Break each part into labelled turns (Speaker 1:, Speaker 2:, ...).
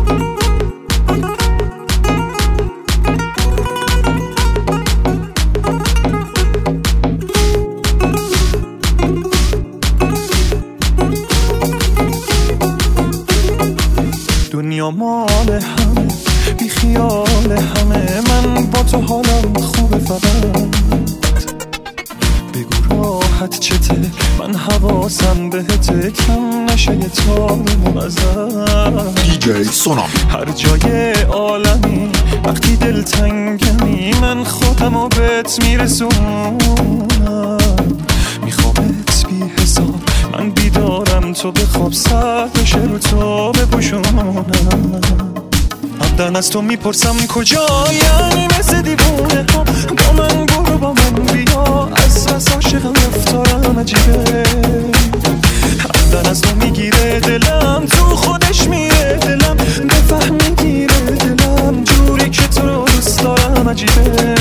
Speaker 1: دنیا مال همه بی خیال همه، من با تو حالم خوبه فقط بگو راحت چته، من حواسم بهته کم نشه یه تار منظر.
Speaker 2: دیجی سونام
Speaker 1: هر جای عالمی وقتی دلتنگمی من خودمو بهت میرسونم، میخوامت بی حساب، من بیدارم تو بخواب سر بشه رو تو بپوشونم. عبدن از تو میپرسم کجایی، مثل دیوونه ها با من برو با من بیا، از عاشقم رفتارم عجیبه. عبدن از تو میگیره دلم، تو خودش میره دلم، بفهم میگیره دلم، جوری که تو رو دوست دارم عجیبه.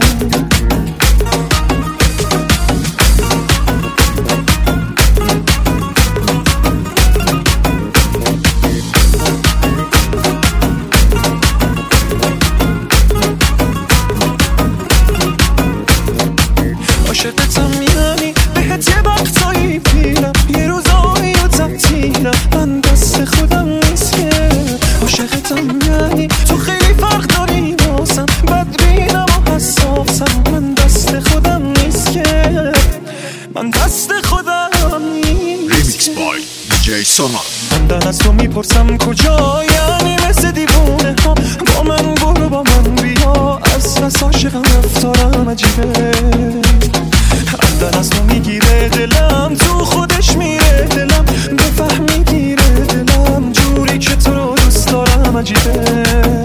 Speaker 1: عاشقتم یعنی بهت یه وقتایی پیرم، یه روزایی و تعطیلم، من دست خودم نیست که. عاشقتم یعنی تو خیلی فرق داری واسم، بدبینم و حساسم، من دست خودم نیست که، من دست خودم نیست.
Speaker 2: ریمیکس بای دیجی سونام.
Speaker 1: من از تو میپرسم کجایی، مثل دیوونه ها با من برو با من بیا، از عاشقم رفتارم عجیبه. عبدن از تو میگیره دلم، تو خودش میره دلم، بفهم میگیره دلم، جوری که تو رو دوست دارم عجیبه.